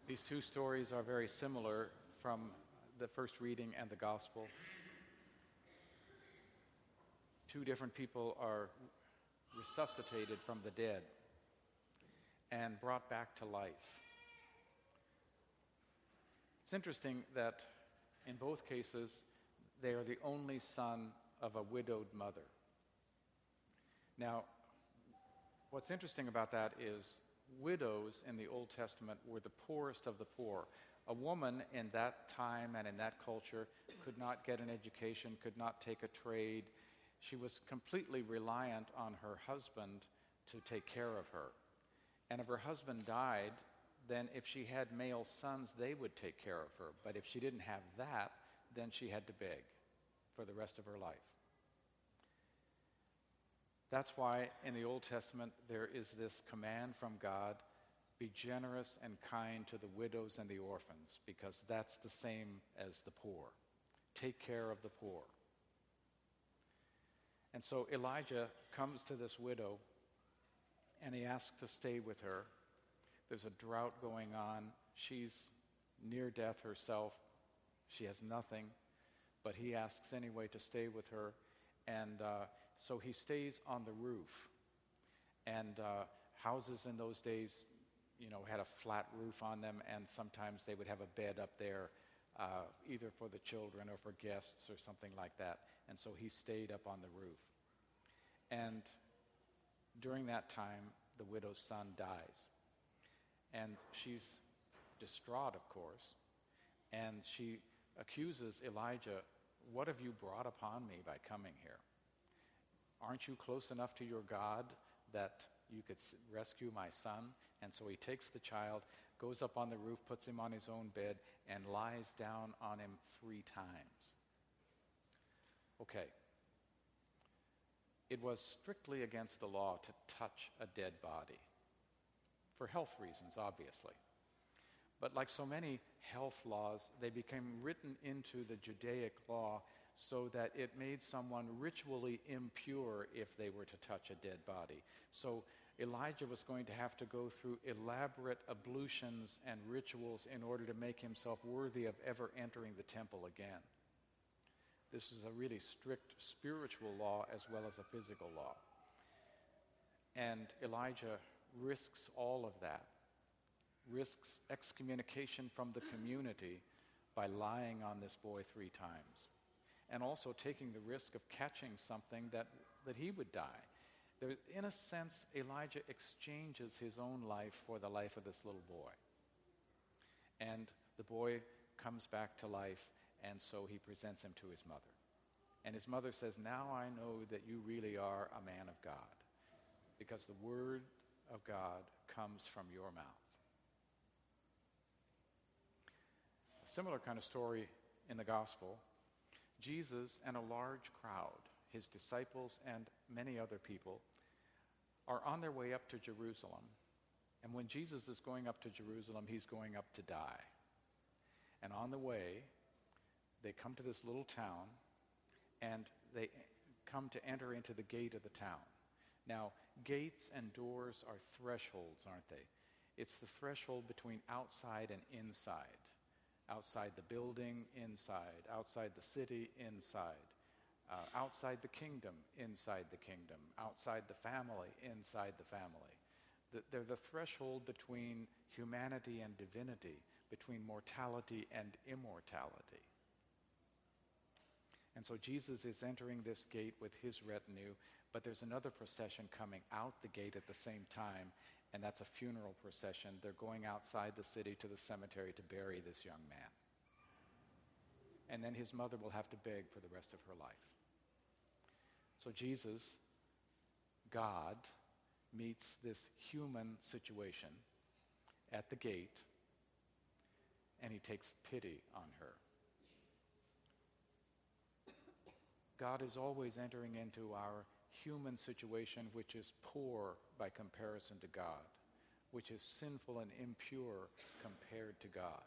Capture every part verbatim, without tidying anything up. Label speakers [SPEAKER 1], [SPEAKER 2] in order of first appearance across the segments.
[SPEAKER 1] These two stories are very similar from the first reading and the gospel. Two different people are resuscitated from the dead and brought back to life. It's interesting that in both cases, they are the only son of a widowed mother. Now, what's interesting about that is widows in the Old Testament were the poorest of the poor. A woman in that time and in that culture could not get an education, could not take a trade. She was completely reliant on her husband to take care of her. And if her husband died, then if she had male sons, they would take care of her. But if she didn't have that, then she had to beg for the rest of her life. That's why in the Old Testament there is this command from God, be generous and kind to the widows and the orphans, because that's the same as the poor. Take care of the poor. And so Elijah comes to this widow and he asks to stay with her. There's a drought going on. She's near death herself. She has nothing, but he asks anyway to stay with her. And uh, so he stays on the roof. And uh, houses in those days, you know, had a flat roof on them, and sometimes they would have a bed up there, uh, either for the children or for guests or something like that. And so he stayed up on the roof. And during that time, the widow's son dies. And she's distraught, of course, and she accuses Elijah, what have you brought upon me by coming here? Aren't you close enough to your God that you could rescue my son? And so he takes the child, goes up on the roof, puts him on his own bed, and lies down on him three times. Okay. It was strictly against the law to touch a dead body, for health reasons, obviously. But like so many health laws, they became written into the Judaic law so that it made someone ritually impure if they were to touch a dead body. So Elijah was going to have to go through elaborate ablutions and rituals in order to make himself worthy of ever entering the temple again. This is a really strict spiritual law as well as a physical law. And Elijah risks all of that. Risks excommunication from the community by lying on this boy three times, and also taking the risk of catching something that, that he would die. There, in a sense, Elijah exchanges his own life for the life of this little boy. And the boy comes back to life, and so he presents him to his mother. And his mother says, now I know that you really are a man of God, because the word of God comes from your mouth. A similar kind of story in the gospel. Jesus and a large crowd, his disciples and many other people, are on their way up to Jerusalem. And when Jesus is going up to Jerusalem, he's going up to die. And on the way, they come to this little town, and they come to enter into the gate of the town. Now, gates and doors are thresholds, aren't they? It's the threshold between outside and inside. Outside the building, inside. Outside the city, inside. Uh, outside the kingdom, inside the kingdom. Outside the family, inside the family. The, they're the threshold between humanity and divinity, between mortality and immortality. And so Jesus is entering this gate with his retinue, but there's another procession coming out the gate at the same time, and that's a funeral procession. They're going outside the city to the cemetery to bury this young man. And then his mother will have to beg for the rest of her life. So Jesus, God, meets this human situation at the gate, and he takes pity on her. God is always entering into our human situation, which is poor by comparison to God, which is sinful and impure compared to God.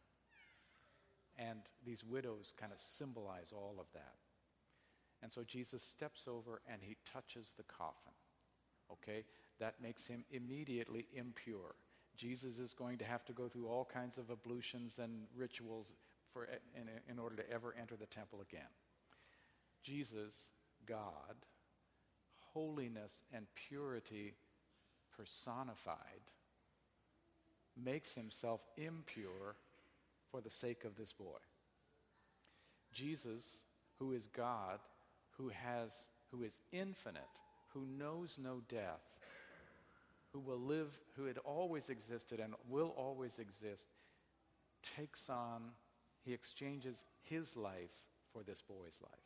[SPEAKER 1] And these widows kind of symbolize all of that. And so Jesus steps over and he touches the coffin. Okay? That makes him immediately impure. Jesus is going to have to go through all kinds of ablutions and rituals for, in, in order to ever enter the temple again. Jesus, God, holiness and purity personified, makes himself impure for the sake of this boy. Jesus, who is God, who has, who is infinite, who knows no death, who will live, who had always existed and will always exist, takes on, he exchanges his life for this boy's life.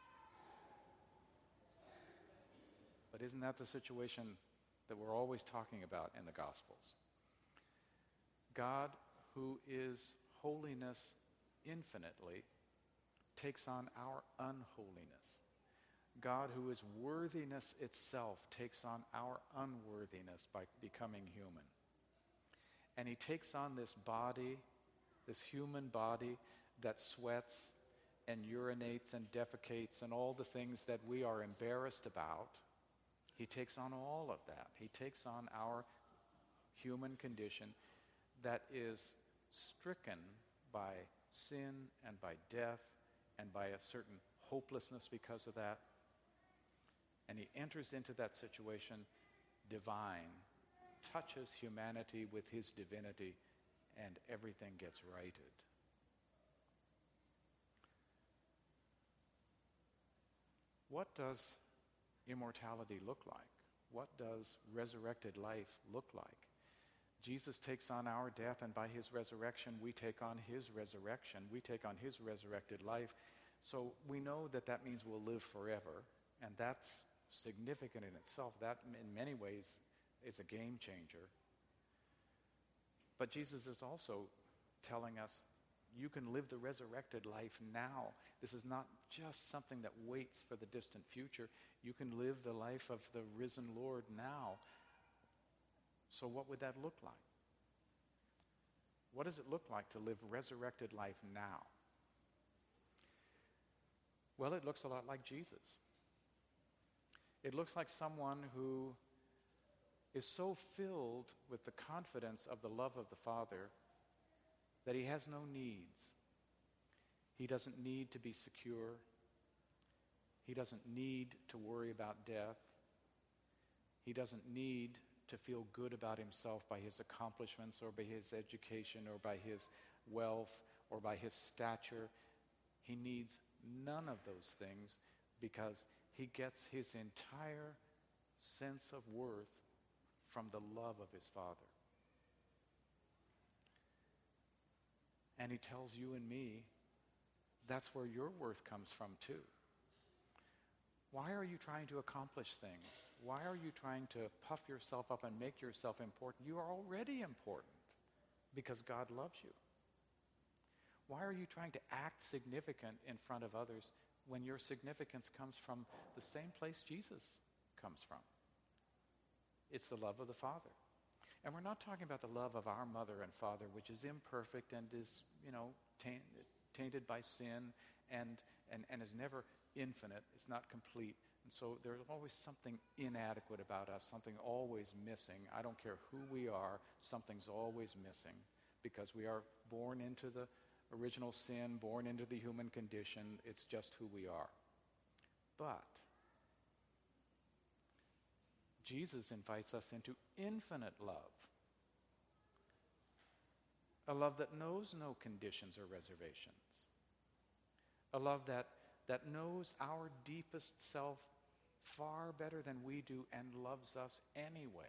[SPEAKER 1] But isn't that the situation that we're always talking about in the Gospels? God, who is holiness infinitely, takes on our unholiness. God, who is worthiness itself, takes on our unworthiness by becoming human. And he takes on this body, this human body that sweats and urinates and defecates and all the things that we are embarrassed about. He takes on all of that. He takes on our human condition that is stricken by sin and by death and by a certain hopelessness because of that. And he enters into that situation divine, touches humanity with his divinity, and everything gets righted. What does immortality look like? What does resurrected life look like? Jesus takes on our death, and by his resurrection, we take on his resurrection. We take on his resurrected life. So we know that that means we'll live forever, and that's significant in itself. That, in many ways, is a game changer. But Jesus is also telling us, you can live the resurrected life now. This is not just something that waits for the distant future. You can live the life of the risen Lord now. So what would that look like? What does it look like to live resurrected life now? Well, it looks a lot like Jesus. It looks like someone who is so filled with the confidence of the love of the Father that he has no needs. He doesn't need to be secure. He doesn't need to worry about death. He doesn't need to feel good about himself by his accomplishments or by his education or by his wealth or by his stature. He needs none of those things because he gets his entire sense of worth from the love of his Father. And he tells you and me that's where your worth comes from too. Why are you trying to accomplish things? Why are you trying to puff yourself up and make yourself important? You are already important because God loves you. Why are you trying to act significant in front of others when your significance comes from the same place Jesus comes from? It's the love of the Father. And we're not talking about the love of our mother and father, which is imperfect and is, you know, tainted, tainted by sin and, and, and is never infinite. It's not complete. And so there's always something inadequate about us, something always missing. I don't care who we are, something's always missing because we are born into the original sin, born into the human condition. It's just who we are. But Jesus invites us into infinite love. A love that knows no conditions or reservations. A love that, that knows our deepest self far better than we do and loves us anyway.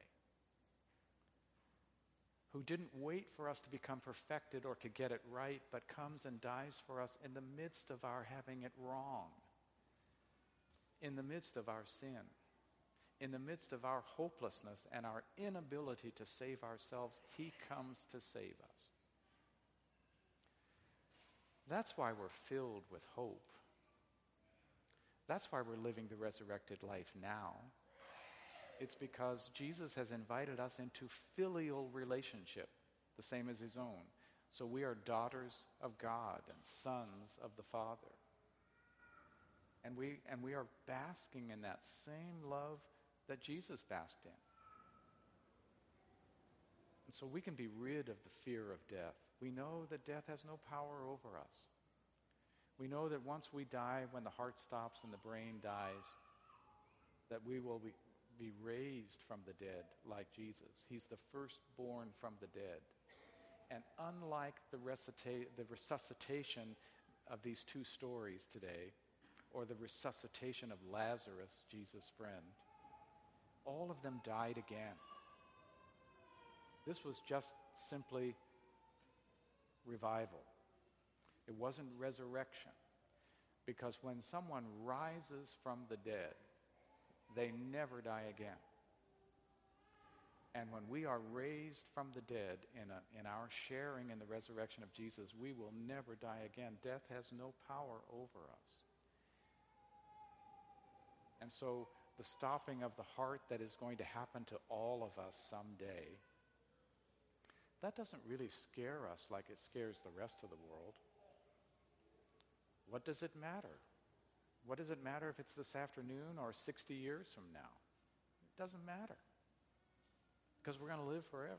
[SPEAKER 1] Who didn't wait for us to become perfected or to get it right, but comes and dies for us in the midst of our having it wrong. In the midst of our sin. In the midst of our hopelessness and our inability to save ourselves, he comes to save us. That's why we're filled with hope. That's why we're living the resurrected life now. It's because Jesus has invited us into filial relationship, the same as his own. So we are daughters of God and sons of the Father. And we, and we are basking in that same love that Jesus basked in. And so we can be rid of the fear of death. We know that death has no power over us. We know that once we die, when the heart stops and the brain dies, that we will be, be raised from the dead like Jesus. He's the firstborn from the dead. And unlike the, recita- the resuscitation of these two stories today, or the resuscitation of Lazarus, Jesus' friend, all of them died again. This was just simply revival. It wasn't resurrection, because when someone rises from the dead, they never die again. And when we are raised from the dead in, a, in our sharing in the resurrection of Jesus, we will never die again. Death has no power over us. And so the stopping of the heart that is going to happen to all of us someday, that doesn't really scare us like it scares the rest of the world. What does it matter? What does it matter if it's this afternoon or sixty years from now? It doesn't matter, because we're going to live forever.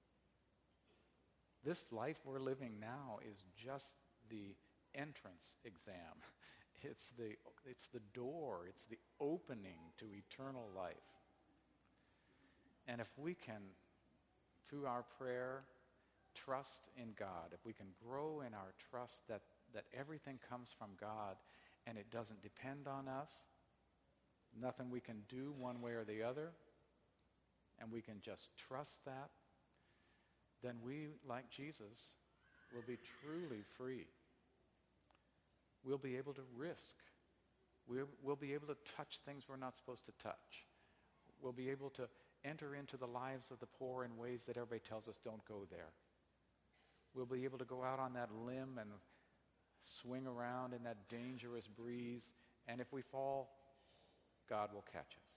[SPEAKER 1] This life we're living now is just the entrance exam. It's the, it's the door, it's the opening to eternal life. And if we can, through our prayer, trust in God, if we can grow in our trust that, that everything comes from God and it doesn't depend on us, nothing we can do one way or the other, and we can just trust that, then we, like Jesus, will be truly free. We'll be able to risk. We'll, we'll be able to touch things we're not supposed to touch. We'll be able to enter into the lives of the poor in ways that everybody tells us don't go there. We'll be able to go out on that limb and swing around in that dangerous breeze, and if we fall, God will catch us.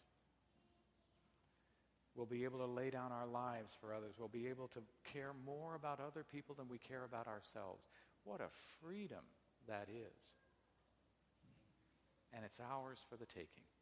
[SPEAKER 1] We'll be able to lay down our lives for others. We'll be able to care more about other people than we care about ourselves. What a freedom that is. And it's ours for the taking.